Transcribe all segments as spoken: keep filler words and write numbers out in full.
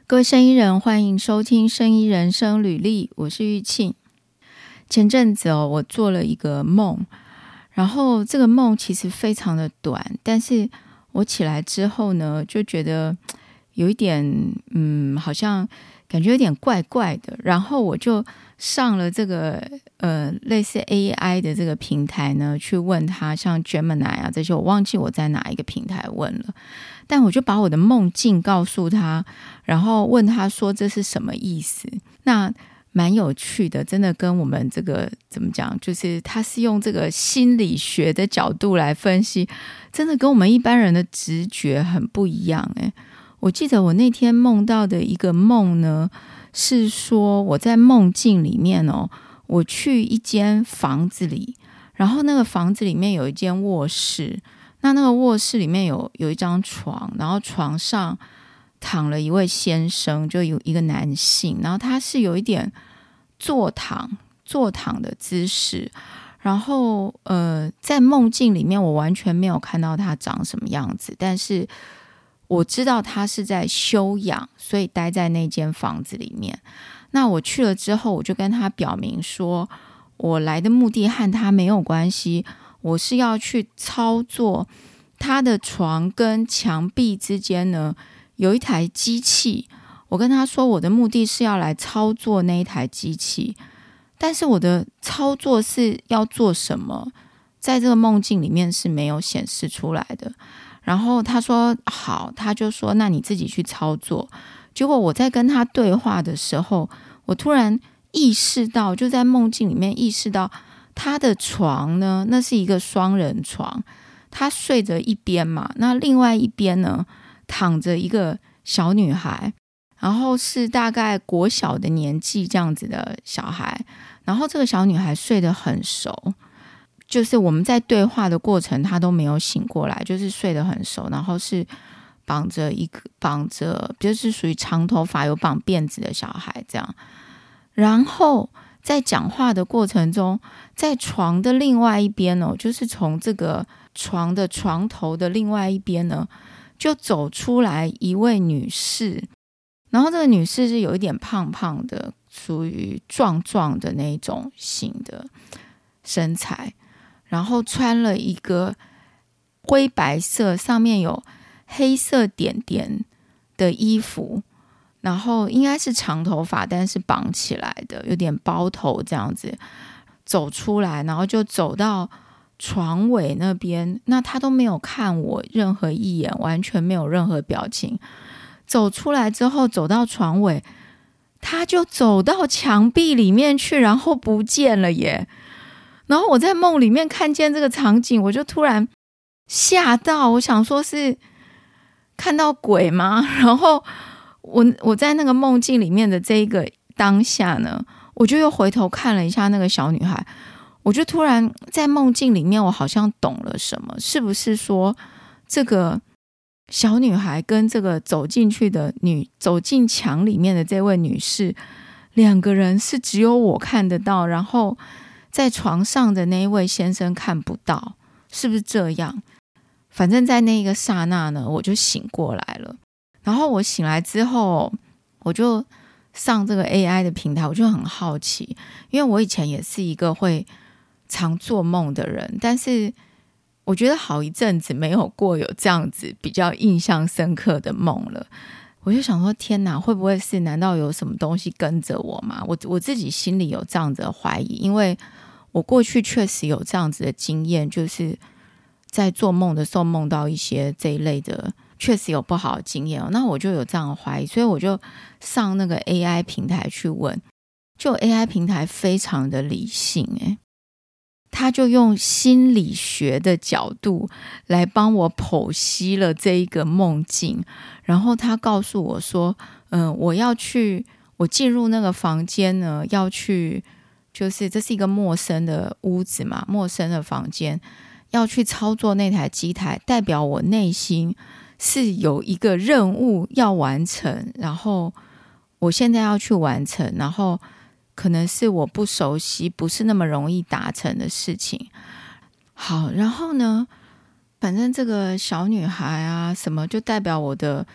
各位生意人，欢迎收听生意人生履历，我是玉庆。前阵子哦，我做了一个梦，然后这个梦其实非常的短，但是我起来之后呢，就觉得有一点，嗯，好像感觉有点怪怪的，然后我就上了这个呃类似 A I 的这个平台呢，去问他，像 Gemini 啊这些，我忘记我在哪一个平台问了。但我就把我的梦境告诉他，然后问他说这是什么意思。那蛮有趣的，真的跟我们这个怎么讲，就是他是用这个心理学的角度来分析，真的跟我们一般人的直觉很不一样诶。我记得我那天梦到的一个梦呢，是说我在梦境里面哦，我去一间房子里，然后那个房子里面有一间卧室，那那个卧室里面有有一张床，然后床上躺了一位先生，就有一个男性，然后他是有一点坐躺坐躺的姿势，然后呃，在梦境里面我完全没有看到他长什么样子，但是我知道他是在休养，所以待在那间房子里面。那我去了之后，我就跟他表明说，我来的目的和他没有关系，我是要去操作他的床跟墙壁之间呢有一台机器。我跟他说我的目的是要来操作那一台机器，但是我的操作是要做什么，在这个梦境里面是没有显示出来的。然后他说好，他就说那你自己去操作。结果我在跟他对话的时候，我突然意识到，就在梦境里面意识到他的床呢，那是一个双人床，他睡着一边嘛，那另外一边呢躺着一个小女孩，然后是大概国小的年纪这样子的小孩，然后这个小女孩睡得很熟，就是我们在对话的过程她都没有醒过来，就是睡得很熟，然后是绑着一个绑着就是属于长头发有绑辫子的小孩这样。然后在讲话的过程中，在床的另外一边哦，就是从这个床的床头的另外一边呢，就走出来一位女士，然后这个女士是有一点胖胖的，属于壮壮的那种型的身材，然后穿了一个灰白色上面有黑色点点的衣服，然后应该是长头发，但是绑起来的，有点包头这样子走出来，然后就走到床尾那边，那他都没有看我任何一眼，完全没有任何表情。走出来之后走到床尾，他就走到墙壁里面去，然后不见了耶。然后我在梦里面看见这个场景，我就突然吓到，我想说是看到鬼吗？然后我我在那个梦境里面的这一个当下呢，我就又回头看了一下那个小女孩，我就突然在梦境里面我好像懂了什么，是不是说这个小女孩跟这个走进去的女走进墙里面的这位女士，两个人是只有我看得到，然后在床上的那一位先生看不到，是不是这样？反正在那一个刹那呢，我就醒过来了。然后我醒来之后，我就上这个 A I 的平台，我就很好奇，因为我以前也是一个会常做梦的人，但是我觉得好一阵子没有过有这样子比较印象深刻的梦了。我就想说天哪，会不会是难道有什么东西跟着我吗？我我自己心里有这样子的怀疑，因为我过去确实有这样子的经验，就是在做梦的时候梦到一些这一类的，确实有不好的经验哦。那我就有这样的怀疑，所以我就上那个 A I 平台去问，就 A I 平台非常的理性诶，他就用心理学的角度来帮我剖析了这一个梦境，然后他告诉我说嗯，我要去我进入那个房间呢，要去就是这是一个陌生的屋子嘛，陌生的房间，要去操作那台机台，代表我内心是有一个任务要完成，然后我现在要去完成，然后可能是我不熟悉不是那么容易达成的事情。好，然后呢反正这个小女孩啊什么就代表我的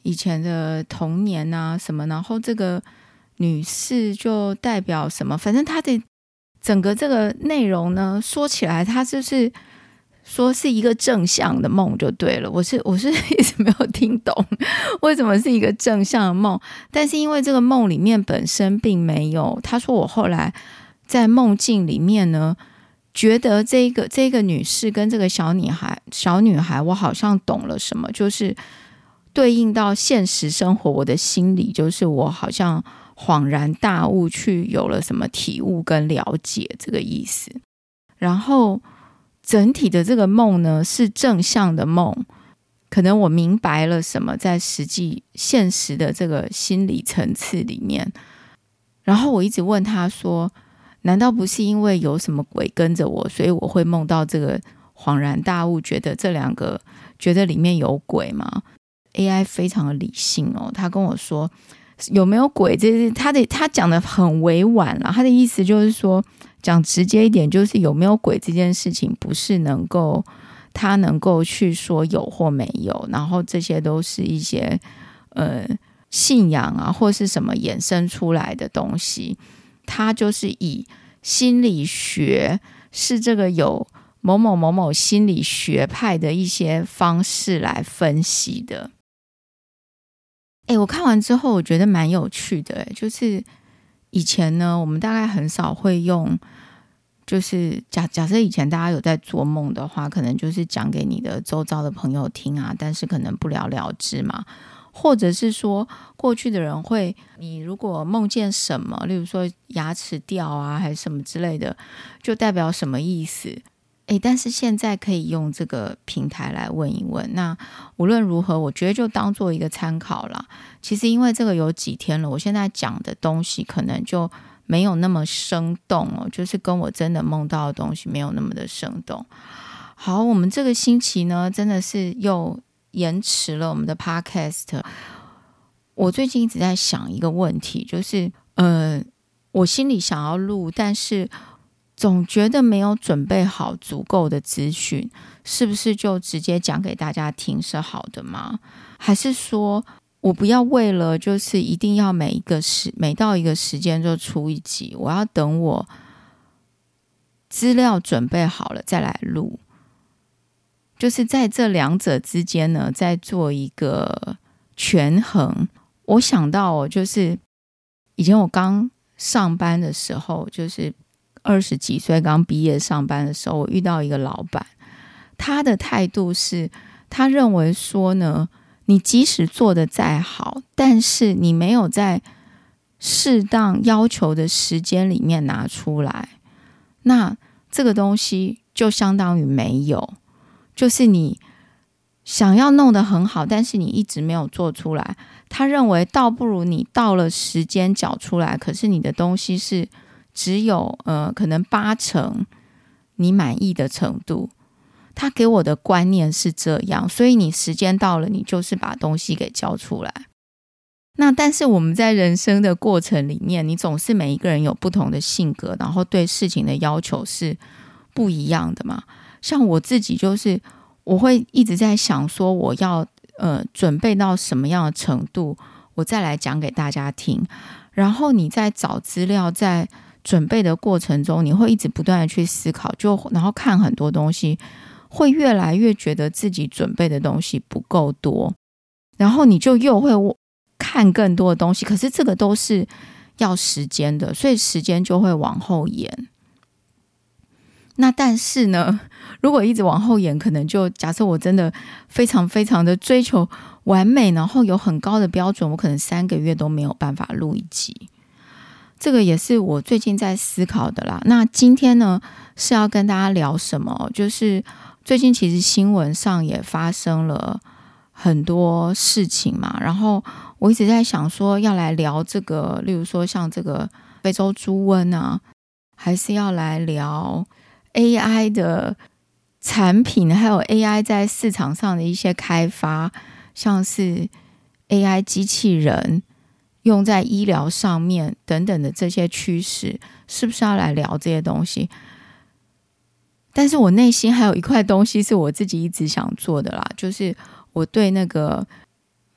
以前的童年啊什么，然后这个女士就代表什么，反正她的整个这个内容呢，说起来她就是说是一个正向的梦就对了。我是我是一直没有听懂为什么是一个正向的梦，但是因为这个梦里面本身并没有，他说我后来在梦境里面呢，觉得这个这个女士跟这个小女孩小女孩，我好像懂了什么，就是对应到现实生活，我的心里就是我好像恍然大悟，去有了什么体悟跟了解这个意思。然后整体的这个梦呢是正向的梦，可能我明白了什么在实际现实的这个心理层次里面。然后我一直问他说，难道不是因为有什么鬼跟着我，所以我会梦到这个恍然大悟，觉得这两个觉得里面有鬼吗？ A I 非常的理性哦，他跟我说有没有鬼，这是他的他讲的很委婉啦，他的意思就是说，讲直接一点，就是有没有鬼这件事情不是能够他能够去说有或没有，然后这些都是一些呃信仰啊或是什么衍生出来的东西，他就是以心理学是这个有某某某某心理学派的一些方式来分析的。诶，我看完之后我觉得蛮有趣的，就是以前呢我们大概很少会用，就是假假设以前大家有在做梦的话，可能就是讲给你的周遭的朋友听啊，但是可能不了了之嘛，或者是说过去的人会，你如果梦见什么，例如说牙齿掉啊还是什么之类的，就代表什么意思。诶，但是现在可以用这个平台来问一问，那无论如何我觉得就当做一个参考啦。其实因为这个有几天了，我现在讲的东西可能就没有那么生动哦，就是跟我真的梦到的东西没有那么的生动。好，我们这个星期呢真的是又延迟了我们的 podcast。 我最近一直在想一个问题，就是呃，我心里想要录，但是总觉得没有准备好足够的资讯，是不是就直接讲给大家听是好的吗？还是说我不要为了就是一定要每一个时每到一个时间就出一集，我要等我资料准备好了再来录，就是在这两者之间呢再做一个权衡。我想到哦，就是以前我刚上班的时候，就是二十几岁刚毕业上班的时候，我遇到一个老板，他的态度是他认为说呢，你即使做得再好，但是你没有在适当要求的时间里面拿出来，那这个东西就相当于没有，就是你想要弄得很好，但是你一直没有做出来，他认为倒不如你到了时间缴出来，可是你的东西是只有呃可能八成你满意的程度。他给我的观念是这样，所以你时间到了，你就是把东西给交出来。那但是我们在人生的过程里面，你总是每一个人有不同的性格，然后对事情的要求是不一样的嘛。像我自己就是我会一直在想说我要呃准备到什么样的程度，我再来讲给大家听。然后你在找资料在准备的过程中，你会一直不断的去思考，就然后看很多东西，会越来越觉得自己准备的东西不够多，然后你就又会看更多的东西，可是这个都是要时间的，所以时间就会往后延。那但是呢，如果一直往后延，可能就假设我真的非常非常的追求完美，然后有很高的标准，我可能三个月都没有办法录一集。这个也是我最近在思考的啦。那今天呢是要跟大家聊什么，就是最近其实新闻上也发生了很多事情嘛，然后我一直在想说要来聊这个，例如说像这个非洲猪瘟啊，还是要来聊 A I 的产品，还有 A I 在市场上的一些开发，像是 A I 机器人用在医疗上面等等的这些趋势，是不是要来聊这些东西？但是我内心还有一块东西是我自己一直想做的啦，就是我对那个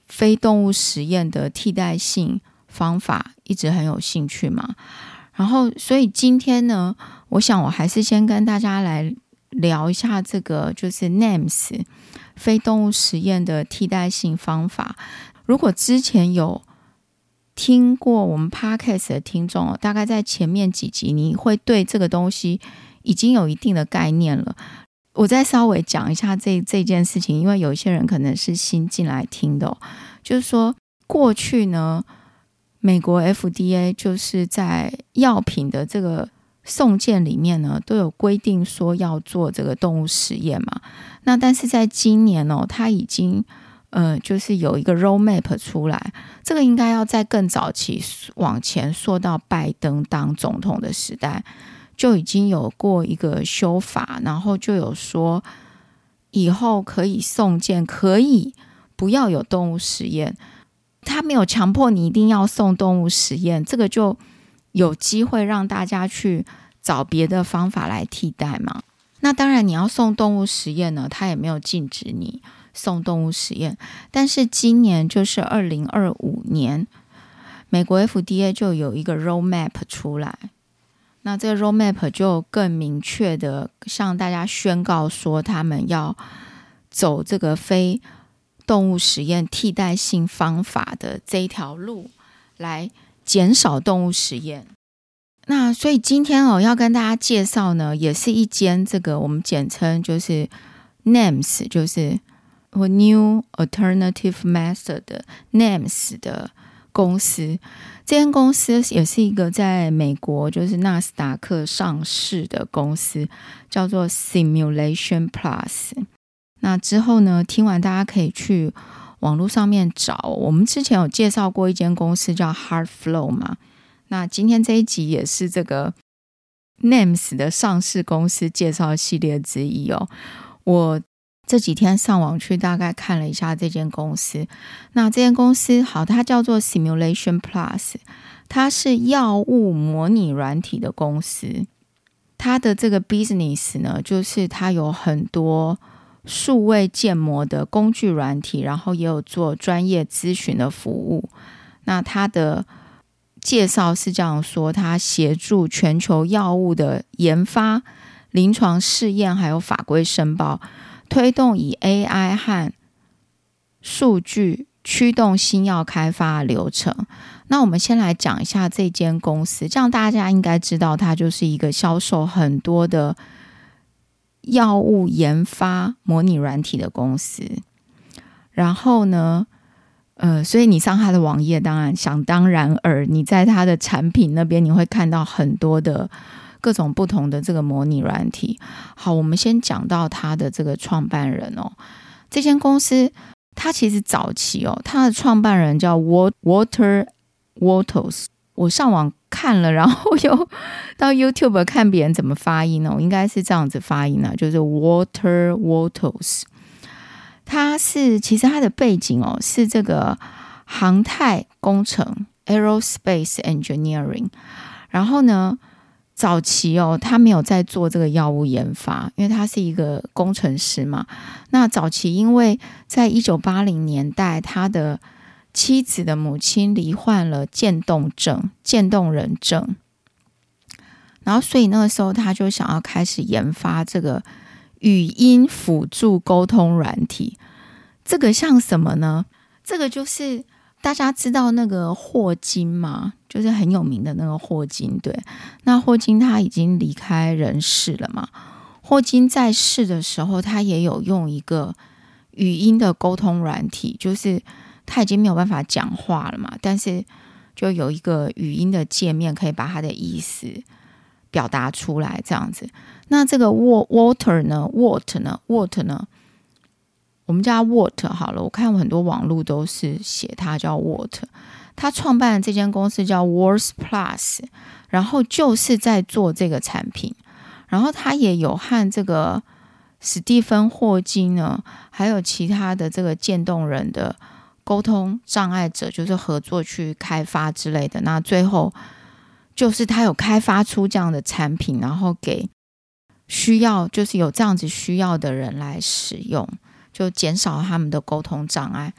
非动物实验的替代性方法一直很有兴趣嘛。然后所以今天呢，我想我还是先跟大家来聊一下这个就是 N E M S 非动物实验的替代性方法。如果之前有听过我们 Podcast 的听众，大概在前面几集你会对这个东西已经有一定的概念了。我再稍微讲一下这这件事情，因为有一些人可能是新进来听的、哦、就是说过去呢，美国 F D A 就是在药品的这个送件里面呢，都有规定说要做这个动物实验嘛。那但是在今年哦，它已经呃，就是有一个 roadmap 出来，这个应该要在更早期往前溯到拜登当总统的时代，就已经有过一个修法，然后就有说以后可以送件，可以不要有动物实验。他没有强迫你一定要送动物实验，这个就有机会让大家去找别的方法来替代嘛。那当然你要送动物实验呢，他也没有禁止你送动物实验，但是今年就是二零二五年，美国 F D A 就有一个 roadmap 出来。那这个 roadmap 就更明确的向大家宣告说，他们要走这个非动物实验替代性方法的这一条路，来减少动物实验。那所以今天哦，要跟大家介绍呢，也是一间这个我们简称就是 N E M S， 就是或 New Alternative Method 的 N E M S 的公司。这间公司也是一个在美国就是纳斯达克上市的公司，叫做 Simulation Plus。 那之后呢，听完大家可以去网络上面找，我们之前有介绍过一间公司叫 HeartFlow 嘛，那今天这一集也是这个 N E M S 的上市公司介绍系列之一哦。我这几天上网去大概看了一下这间公司，那这间公司好，它叫做 Simulation Plus， 它是药物模拟软体的公司。它的这个 business 呢，就是它有很多数位建模的工具软体，然后也有做专业咨询的服务。那它的介绍是这样说，它协助全球药物的研发、临床试验还有法规申报，推动以 A I 和数据驱动新药开发的流程。那我们先来讲一下这间公司，这样大家应该知道它就是一个销售很多的药物研发模拟软体的公司。然后呢呃，所以你上它的网页，当然想当然尔，你在它的产品那边你会看到很多的各种不同的这个模拟软体。好，我们先讲到他的这个创办人哦。这间公司他其实早期哦，他的创办人叫 Walter Wolters， 我上网看了，然后又到 YouTube 看别人怎么发音哦，应该是这样子发音啊，就是 Walter Wolters。他是其实他的背景哦是这个航太工程 Aerospace Engineering， 然后呢早期哦他没有在做这个药物研发，因为他是一个工程师嘛。那早期因为在一九八零年代他的妻子的母亲罹患了渐冻症渐冻人症，然后所以那个时候他就想要开始研发这个语音辅助沟通软体。这个像什么呢？这个就是大家知道那个霍金嘛，就是很有名的那个霍金。对，那霍金他已经离开人世了嘛。霍金在世的时候，他也有用一个语音的沟通软体，就是他已经没有办法讲话了嘛，但是就有一个语音的界面可以把他的意思表达出来这样子。那这个 Walter 呢 Walt 呢 Walt 呢我们叫他 Walt 好了，我看很多网路都是写他叫 Walt。 他创办的这间公司叫 Worth Plus， 然后就是在做这个产品。然后他也有和这个史蒂芬霍金呢还有其他的这个渐冻人的沟通障碍者就是合作去开发之类的。那最后就是他有开发出这样的产品，然后给需要就是有这样子需要的人来使用，就减少他们的沟通障碍。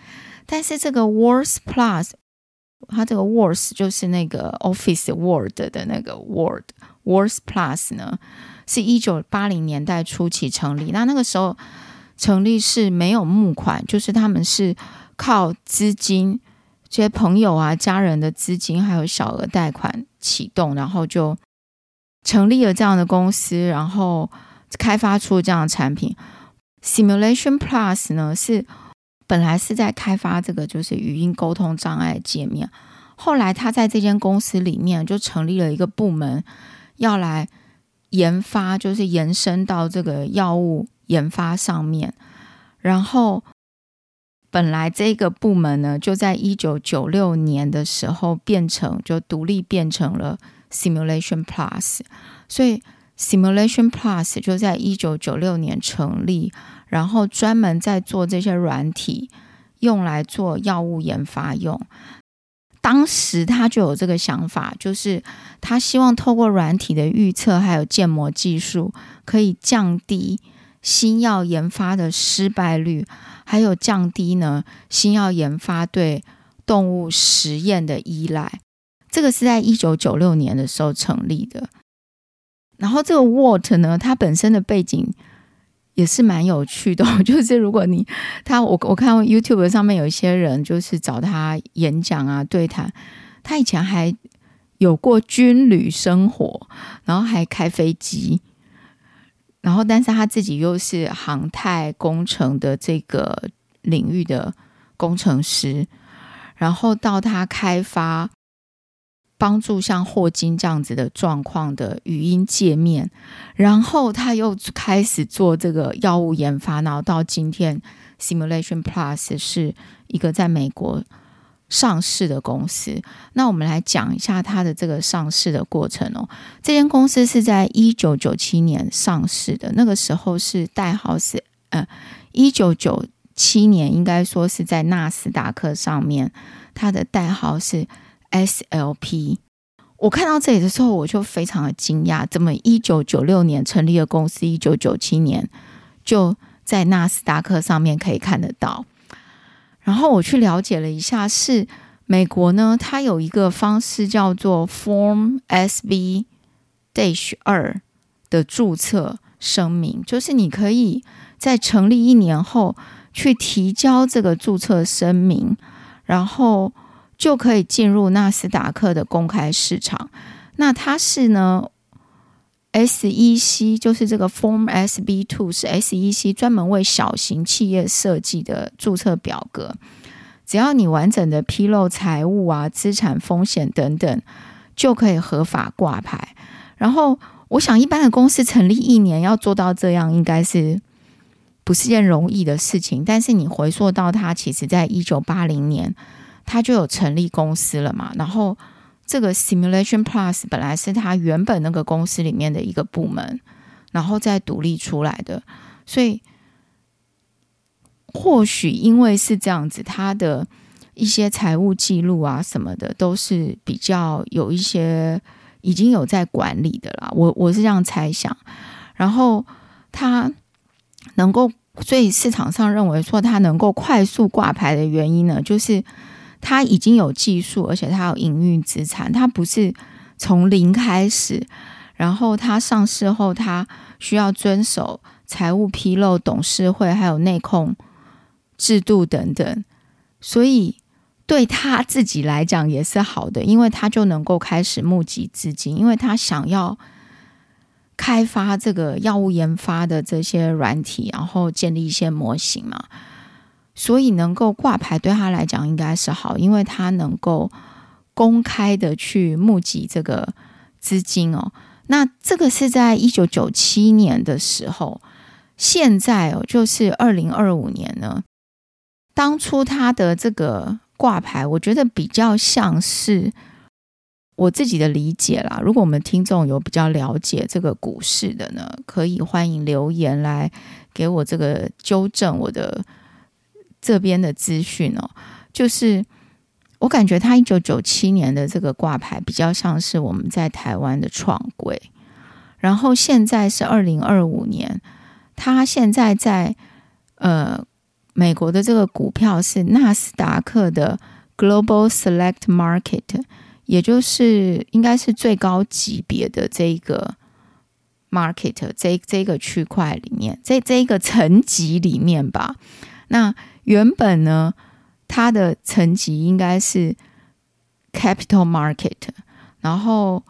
但是这个 Words Plus， 它这个 Words 就是那个 Office Word 的那个 Word Words Plus 呢，是一九八零年代初期成立。那那个时候成立是没有募款，就是他们是靠资金，这些朋友啊、家人的资金还有小额贷款启动，然后就成立了这样的公司，然后开发出这样的产品。Simulation Plus 呢，是本来是在开发这个就是语音沟通障碍界面，后来他在这间公司里面就成立了一个部门，要来研发，就是延伸到这个药物研发上面。然后本来这个部门呢，就在一九九六年的时候变成就独立变成了 Simulation Plus， 所以 Simulation Plus 就在一九九六年成立，然后专门在做这些软体，用来做药物研发用。当时他就有这个想法，就是他希望透过软体的预测还有建模技术，可以降低新药研发的失败率，还有降低呢新药研发对动物实验的依赖。这个是在一九九六年的时候成立的。然后这个 Word 呢，它本身的背景也是蛮有趣的，就是如果你他我我看 YouTube 上面有一些人就是找他演讲啊对谈，他以前还有过军旅生活，然后还开飞机，然后但是他自己又是航太工程的这个领域的工程师，然后到他开发帮助像霍金这样子的状况的语音界面，然后他又开始做这个药物研发，然后到今天 Simulation Plus 是一个在美国上市的公司。那我们来讲一下它的这个上市的过程哦。这间公司是在一九九七年上市的，那个时候是代号是呃一九九七年应该说是在纳斯达克上面，它的代号是S L P。 我看到这里的时候我就非常的惊讶，怎么一九九六年成立的公司一九九七年就在纳斯达克上面可以看得到。然后我去了解了一下，是美国呢它有一个方式叫做 Form S B 二 的注册声明，就是你可以在成立一年后去提交这个注册声明，然后就可以进入纳斯达克的公开市场。那它是呢 S E C， 就是这个 Form S B 二 是 S E C 专门为小型企业设计的注册表格，只要你完整的披露财务啊、资产风险等等，就可以合法挂牌。然后我想一般的公司成立一年要做到这样应该是不是件容易的事情，但是你回溯到它其实在一九八零年他就有成立公司了嘛，然后这个 Simulation Plus 本来是他原本那个公司里面的一个部门，然后再独立出来的，所以或许因为是这样子，他的一些财务记录啊什么的都是比较有一些已经有在管理的啦，我我是这样猜想。然后他能够，所以市场上认为说他能够快速挂牌的原因呢，就是他已经有技术，而且他有营运资产，他不是从零开始，然后他上市后他需要遵守财务披露、董事会还有内控制度等等，所以对他自己来讲也是好的，因为他就能够开始募集资金，因为他想要开发这个药物研发的这些软体，然后建立一些模型嘛，所以能够挂牌对他来讲应该是好，因为他能够公开的去募集这个资金哦。那这个是在一九九七年的时候，现在哦就是二零二五年呢，当初他的这个挂牌我觉得比较像是我自己的理解啦，如果我们听众有比较了解这个股市的呢，可以欢迎留言来给我这个纠正我的这边的资讯哦。就是我感觉他一九九七年的这个挂牌比较像是我们在台湾的创柜，然后现在是二零二五年，他现在在呃美国的这个股票是纳斯达克的 Global Select Market， 也就是应该是最高级别的这个 market， 这, 这个区块里面，这这个层级里面吧。那原本呢，它的层级应该是 Capital Market， 然后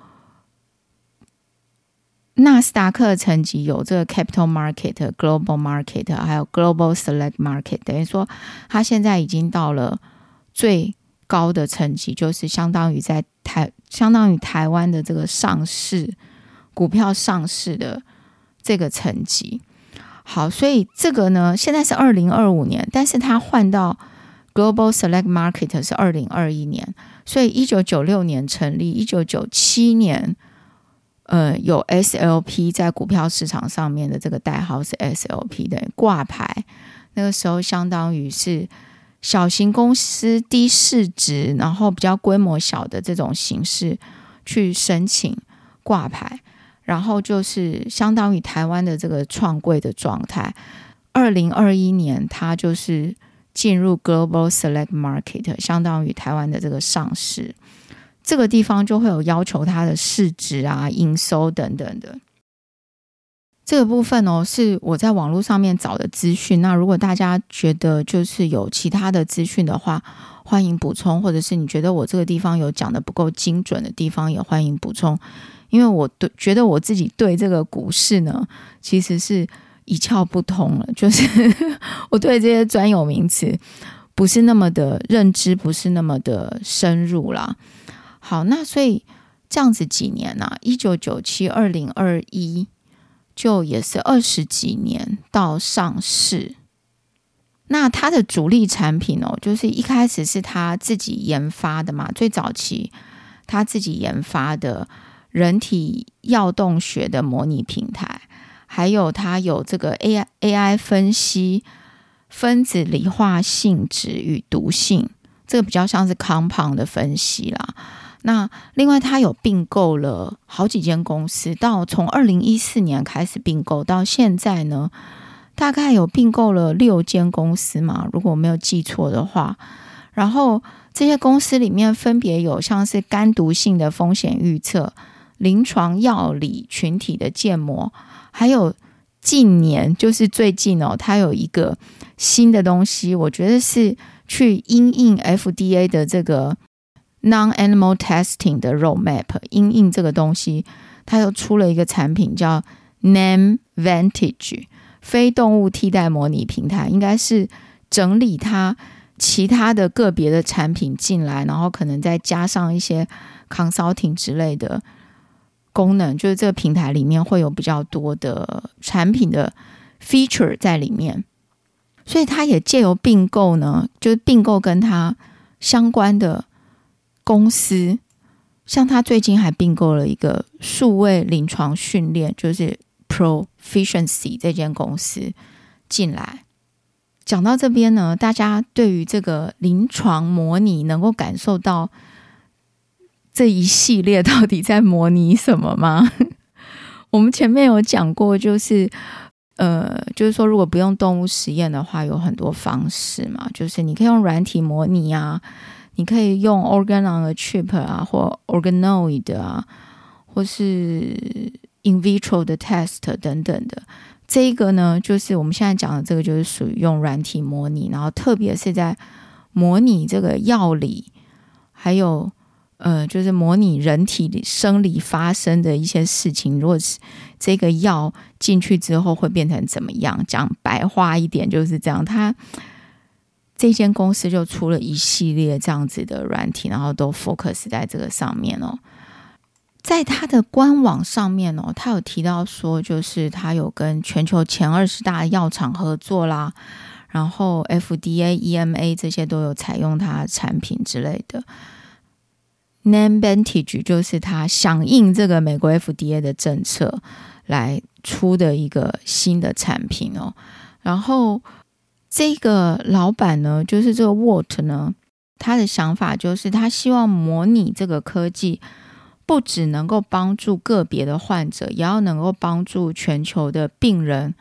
纳斯达克的层级有这个 Capital Market、Global Market， 还有 Global Select Market， 等于说它现在已经到了最高的层级，就是相当于在台相当于台湾的这个上市股票上市的这个层级。好，所以这个呢，现在是二零二五年，但是它换到 Global Select Market 是二零二一年，所以一九九六年成立，一九九七年呃，有 S L P 在股票市场上面的这个代号是 S L P 的挂牌，那个时候相当于是小型公司低市值，然后比较规模小的这种形式去申请挂牌，然后就是相当于台湾的这个创柜的状态。二零二一年它就是进入 Global Select Market， 相当于台湾的这个上市，这个地方就会有要求它的市值啊、营收等等的。这个部分哦，是我在网络上面找的资讯。那如果大家觉得就是有其他的资讯的话，欢迎补充，或者是你觉得我这个地方有讲的不够精准的地方，也欢迎补充。因为我对觉得我自己对这个股市呢，其实是一窍不通了，就是我对这些专有名词不是那么的认知，不是那么的深入啦。好，那所以这样子几年啊，一九九七、二零二一，就也是二十几年到上市。那它的主力产品哦，就是一开始是他自己研发的嘛，最早期他自己研发的人体药动学的模拟平台，还有它有这个 A I, A I 分析分子理化性质与毒性，这个比较像是 compound 的分析啦。那另外它有并购了好几间公司，到从二零一四年开始并购到现在呢，大概有并购了六间公司嘛，如果我没有记错的话。然后这些公司里面分别有像是肝毒性的风险预测、临床药理群体的建模，还有近年就是最近哦，它有一个新的东西，我觉得是去因应 F D A 的这个 Non-Animal Testing 的 Roadmap， 因应这个东西，它又出了一个产品叫 Name Vantage 非动物替代模拟平台，应该是整理它其他的个别的产品进来，然后可能再加上一些 consulting 之类的功能，就是这个平台里面会有比较多的产品的 feature 在里面。所以它也借由并购呢，就是并购跟它相关的公司，像他最近还并购了一个数位临床训练，就是 Proficiency 这间公司进来。讲到这边呢，大家对于这个临床模拟能够感受到这一系列到底在模拟什么吗？我们前面有講過，就是呃，就是說如果不用動物實驗的話，有很多方式嘛，就是你可以用軟體模擬啊，你可以用 organ on a chip 啊，或 organoid 啊，或是 in vitro 的 test 等等的。这一个呢，就是我们现在講的這個就是屬於用軟體模擬，然後特別是在模擬這個藥理，還有呃，就是模擬人體生理發生的一些事情，如果是這個藥進去之後會變成怎麼樣，講白話一點就是這樣。它這間公司就出了一系列這樣子的軟體，然後都 focus 在這個上面哦。在它的官網上面哦，它有提到說，就是它有跟全球前二十大藥廠合作啦，然後 F D A、E M A 這些都有採用它的產品之類的。Name Vantage 就是它響應這個美國 F D A 的政策來出的一個新的產品哦。然後這個老闆呢，就是這個 Walt 呢，他的想法就是他希望模擬這個科技不只能夠幫助個別的患者，也要能夠幫助全球的病人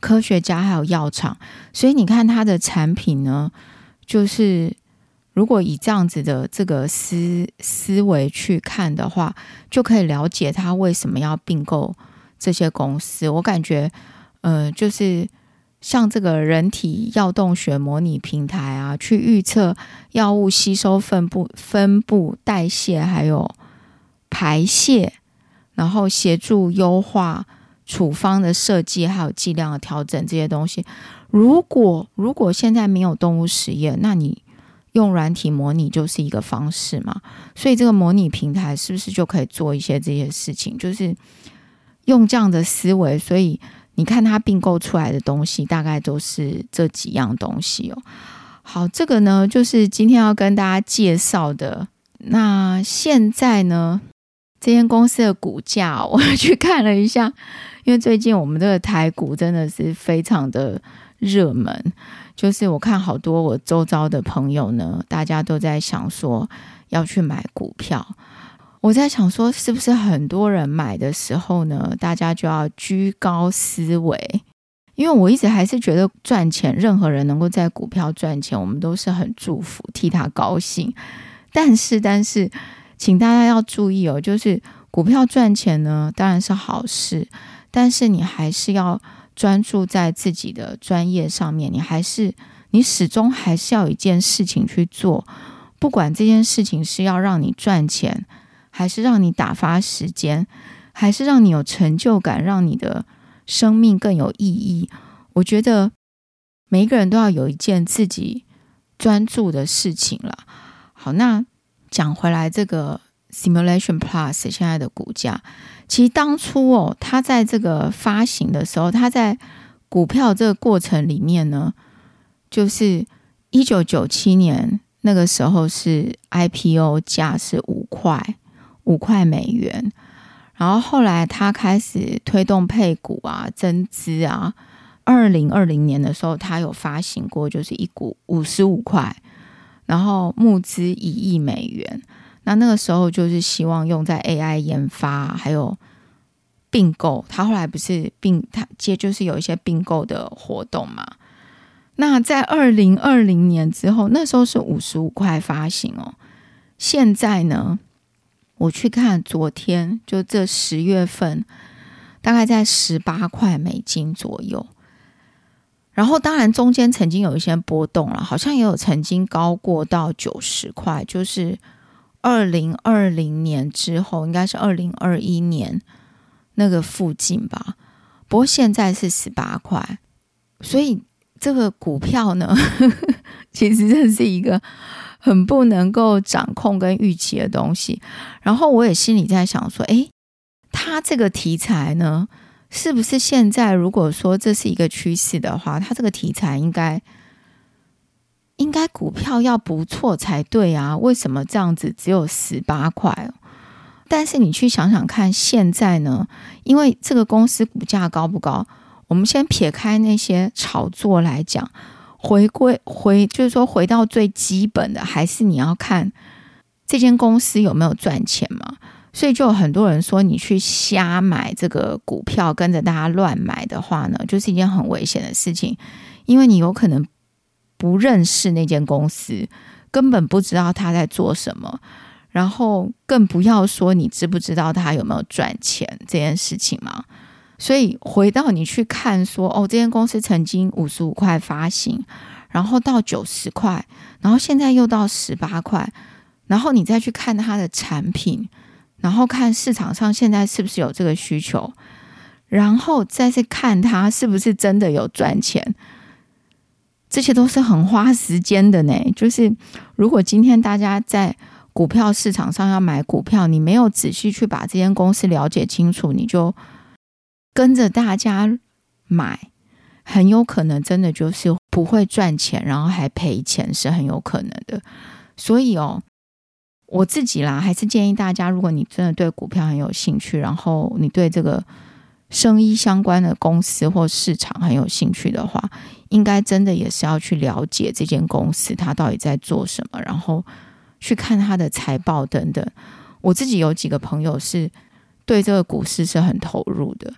科学家还有药厂，所以你看它的产品呢，就是如果以这样子的这个思思维去看的话，就可以了解它为什么要并购这些公司。我感觉呃，就是像这个人体药动学模拟平台啊，去预测药物吸收分布、分布、代谢还有排泄，然后协助优化处方的设计还有剂量的调整这些东西。如果如果现在没有动物实验，那你用软体模拟就是一个方式嘛。所以这个模拟平台是不是就可以做一些这些事情，就是用这样的思维，所以你看它并购出来的东西大概都是这几样东西哦。好，这个呢就是今天要跟大家介绍的。那现在呢，这间公司的股价、哦、我去看了一下，因为最近我们这个台股真的是非常的热门，就是我看好多我周遭的朋友呢，大家都在想说要去买股票。我在想说是不是很多人买的时候呢，大家就要居高思维，因为我一直还是觉得赚钱，任何人能够在股票赚钱，我们都是很祝福，替他高兴。但是但是请大家要注意哦，就是股票赚钱呢当然是好事，但是你还是要专注在自己的专业上面，你还是你始终还是要有一件事情去做，不管这件事情是要让你赚钱，还是让你打发时间，还是让你有成就感，让你的生命更有意义。我觉得每一个人都要有一件自己专注的事情啦。好，那讲回来，这个 Simulation Plus 现在的股价，其实当初哦，它在这个发行的时候，它在股票这个过程里面呢，就是一九九七年那个时候是 I P O 价是五块五块美元，然后后来他开始推动配股啊、增资啊。二零二零年的时候，他有发行过，就是一股五十五块，然后募资一亿美元。那那个时候就是希望用在 A I 研发，还有并购。他后来不是并他接就是有一些并购的活动嘛。那在二零二零年之后，那时候是五十五块发行哦。现在呢，我去看昨天就这十月份大概在十八块美金左右，然后当然中间曾经有一些波动了，好像也有曾经高过到九十块，就是二零二零年之后应该是二零二一年那个附近吧。不过现在是十八块，所以这个股票呢其实这是一个很不能够掌控跟预期的东西。然后我也心里在想说，诶，它这个题材呢，是不是现在如果说这是一个趋势的话，它这个题材应该应该股票要不错才对啊，为什么这样子只有十八块？但是你去想想看，现在呢，因为这个公司股价高不高，我们先撇开那些炒作来讲，回归回就是说回到最基本的，还是你要看这间公司有没有赚钱嘛。所以就有很多人说，你去瞎买这个股票，跟着大家乱买的话呢，就是一件很危险的事情，因为你有可能不认识那间公司，根本不知道他在做什么，然后更不要说你知不知道他有没有赚钱这件事情嘛。所以回到你去看说，哦，这间公司曾经五十五块发行，然后到九十块，然后现在又到十八块，然后你再去看它的产品，然后看市场上现在是不是有这个需求，然后再去看它是不是真的有赚钱，这些都是很花时间的呢。就是如果今天大家在股票市场上要买股票，你没有仔细去把这间公司了解清楚，你就跟着大家买，很有可能真的就是不会赚钱，然后还赔钱，是很有可能的。所以哦，我自己啦，还是建议大家，如果你真的对股票很有兴趣，然后你对这个生意相关的公司或市场很有兴趣的话，应该真的也是要去了解这间公司它到底在做什么，然后去看它的财报等等。我自己有几个朋友是对这个股市是很投入的，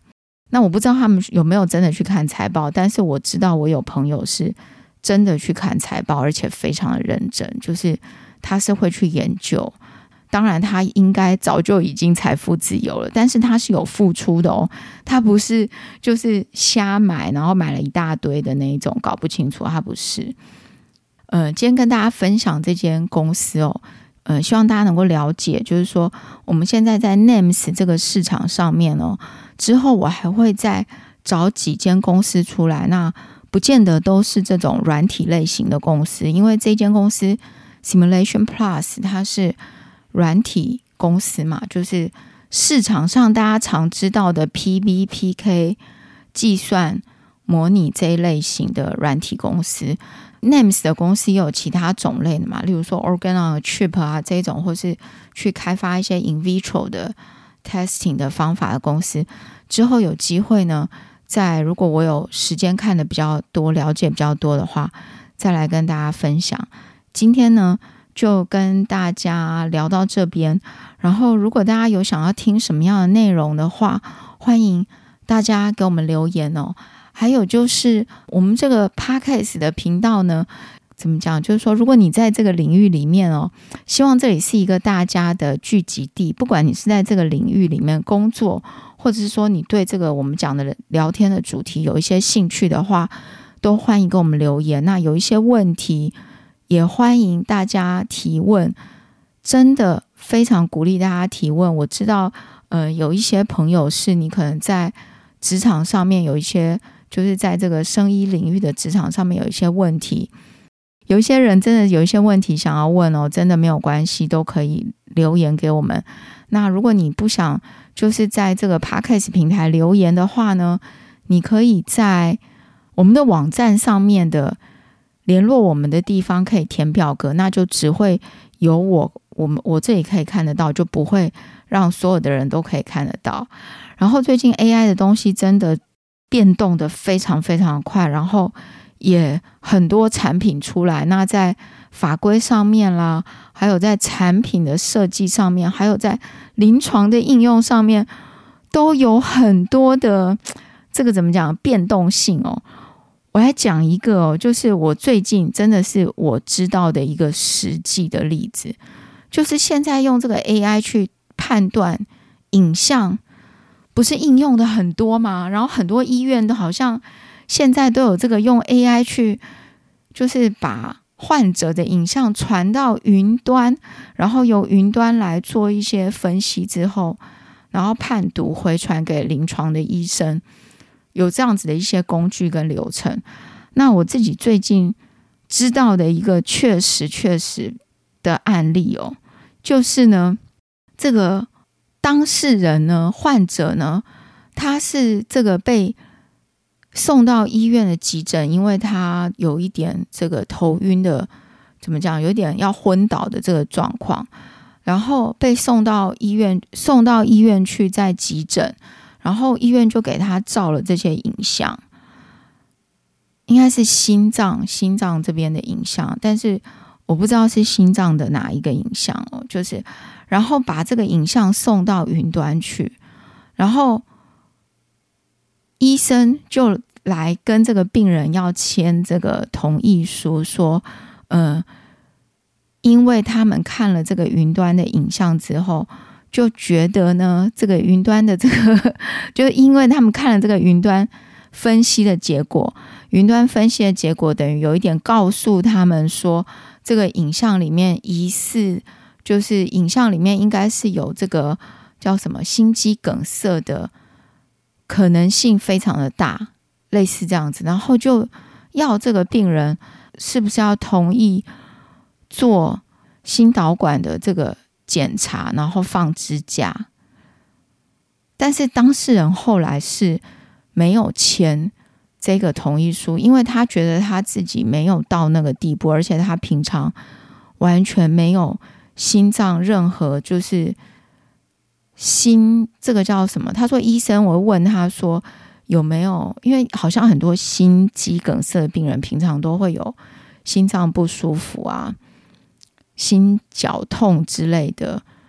那我不知道他们有没有真的去看财报，但是我知道我有朋友是真的去看财报，而且非常的认真，就是他是会去研究。当然他应该早就已经财富自由了，但是他是有付出的哦，他不是就是瞎买，然后买了一大堆的那一种搞不清楚，他不是。呃，今天跟大家分享这间公司哦，呃，希望大家能够了解，就是说我们现在在 N A M S 这个市场上面哦，之后我还会再找几间公司出来，那不见得都是这种软体类型的公司，因为这间公司 Simulation Plus 它是软体公司嘛，就是市场上大家常知道的 P B、P K 计算模拟这一类型的软体公司。N A M S 的公司也有其他种类的嘛，例如说 Organ on a Chip 啊这种，或是去开发一些 in vitro 的 testing 的方法的公司。之后有机会呢，在如果我有时间看的比较多，了解比较多的话，再来跟大家分享。今天呢就跟大家聊到这边，然后如果大家有想要听什么样的内容的话，欢迎大家给我们留言哦。还有就是我们这个 Podcast 的频道呢，怎么讲，就是说如果你在这个领域里面哦，希望这里是一个大家的聚集地，不管你是在这个领域里面工作，或者是说你对这个我们讲的聊天的主题有一些兴趣的话，都欢迎给我们留言。那有一些问题也欢迎大家提问，真的非常鼓励大家提问。我知道呃，有一些朋友是你可能在职场上面有一些，就是在这个生医领域的职场上面有一些问题，有一些人真的有一些问题想要问哦，真的没有关系，都可以留言给我们。那如果你不想就是在这个 Podcast 平台留言的话呢，你可以在我们的网站上面的联络我们的地方可以填表格，那就只会有我我们我这里可以看得到，就不会让所有的人都可以看得到。然后最近 A I 的东西真的变动的非常非常快，然后也很多产品出来，那在法规上面啦，还有在产品的设计上面，还有在临床的应用上面，都有很多的这个怎么讲变动性哦。我来讲一个哦，就是我最近真的是我知道的一个实际的例子，就是现在用这个 A I 去判断影像，不是应用的很多吗？然后很多医院都好像现在都有这个用 A I 去，就是把患者的影像传到云端，然后由云端来做一些分析之后，然后判读回传给临床的医生，有这样子的一些工具跟流程。那我自己最近知道的一个确实确实的案例哦，就是呢，这个当事人呢，患者呢，他是这个被送到医院的急诊，因为他有一点这个头晕的，怎么讲，有点要昏倒的这个状况，然后被送到医院，送到医院去在急诊，然后医院就给他照了这些影像，应该是心脏心脏这边的影像，但是我不知道是心脏的哪一个影像哦，就是然后把这个影像送到云端去，然后医生就来跟这个病人要签这个同意书，说呃，因为他们看了这个云端的影像之后，就觉得呢，这个云端的这个，就因为他们看了这个云端分析的结果，云端分析的结果等于有一点告诉他们说，这个影像里面疑似，就是影像里面应该是有这个叫什么心肌梗塞的可能性非常的大，类似这样子，然后就要这个病人是不是要同意做心导管的这个检查，然后放支架。但是当事人后来是没有签这个同意书，因为他觉得他自己没有到那个地步，而且他平常完全没有心脏任何就是心这个叫什么，他说医生，我问他说有没有，因为好像很多心肌梗塞的病人平常都会有心脏不舒服啊，心绞痛之类的，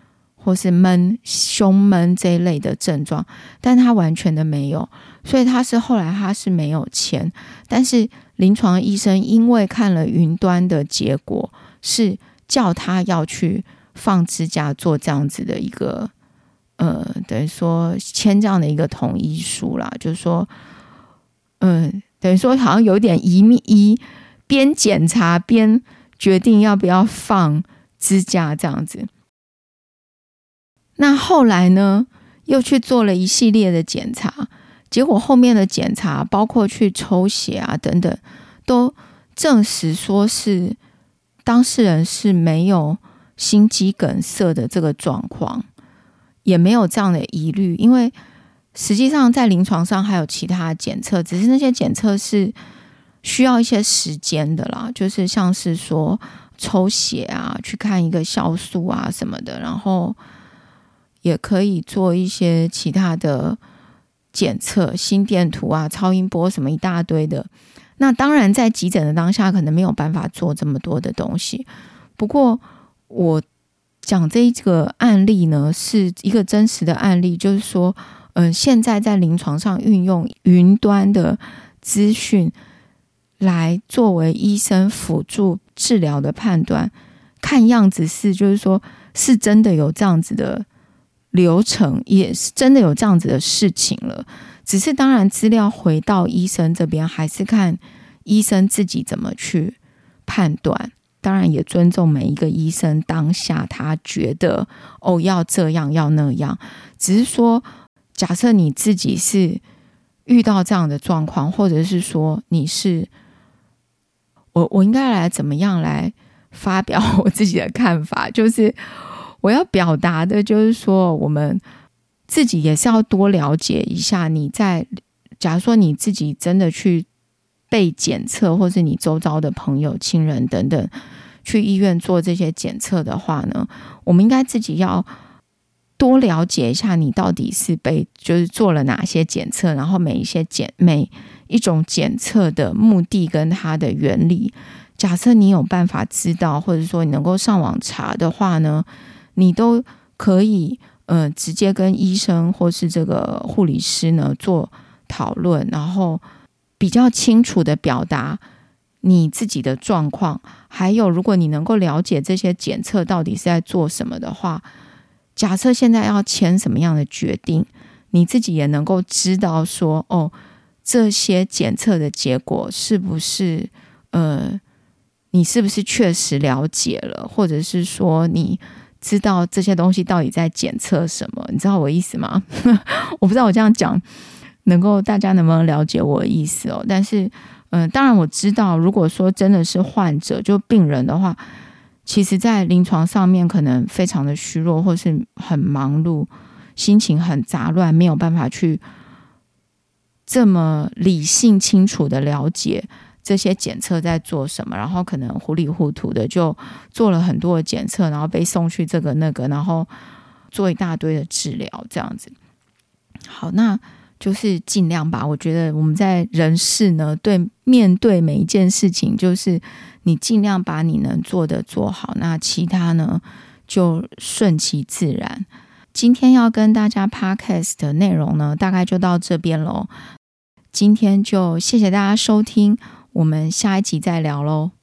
或是闷、胸闷这一类的症状，但他完全的没有，所以他是后来他是没有签，但是临床医生因为看了云端的结果，是叫他要去放支架做这样子的一个呃，等于说签这样的一个同意书啦，就是说嗯、呃，等于说好像有点疑密医边检查边决定要不要放支架这样子。那后来呢，又去做了一系列的检查，结果后面的检查包括去抽血啊等等，都证实说是当事人是没有心肌梗塞的这个状况，也没有这样的疑虑。因为实际上在临床上还有其他的检测，只是那些检测是需要一些时间的啦，就是像是说抽血啊，去看一个酵素啊什么的，然后也可以做一些其他的检测，心电图啊、超音波什么一大堆的。那当然在急诊的当下可能没有办法做这么多的东西，不过我讲这一个案例呢是一个真实的案例，就是说呃，现在在临床上运用云端的资讯来作为医生辅助治疗的判断，看样子是就是说是真的有这样子的流程，也是真的有这样子的事情了。只是当然资料回到医生这边，还是看医生自己怎么去判断，当然也尊重每一个医生当下他觉得哦要这样要那样。只是说假设你自己是遇到这样的状况，或者是说你是我我应该来怎么样来发表我自己的看法，就是我要表达的就是说我们自己也是要多了解一下，你在假如说你自己真的去被检测，或是你周遭的朋友亲人等等去医院做这些检测的话呢，我们应该自己要多了解一下你到底是被就是做了哪些检测，然后每一些检每一种检测的目的跟它的原理。假设你有办法知道，或者说你能够上网查的话呢，你都可以呃直接跟医生或是这个护理师呢做讨论，然后比较清楚的表达你自己的状况，还有如果你能够了解这些检测到底是在做什么的话，假设现在要签什么样的决定，你自己也能够知道说哦，这些检测的结果是不是呃，你是不是确实了解了，或者是说你知道这些东西到底在检测什么，你知道我意思吗？我不知道我这样讲能够大家能不能了解我的意思哦。但是嗯、呃，当然我知道如果说真的是患者就病人的话，其实在临床上面可能非常的虚弱，或是很忙碌，心情很杂乱，没有办法去这么理性清楚的了解这些检测在做什么，然后可能糊里糊涂的就做了很多的检测，然后被送去这个那个，然后做一大堆的治疗这样子。好，那就是尽量吧，我觉得我们在人世呢，对面对每一件事情，就是你尽量把你能做的做好，那其他呢就顺其自然。今天要跟大家 podcast 的内容呢，大概就到这边咯。今天就谢谢大家收听，我们下一集再聊咯。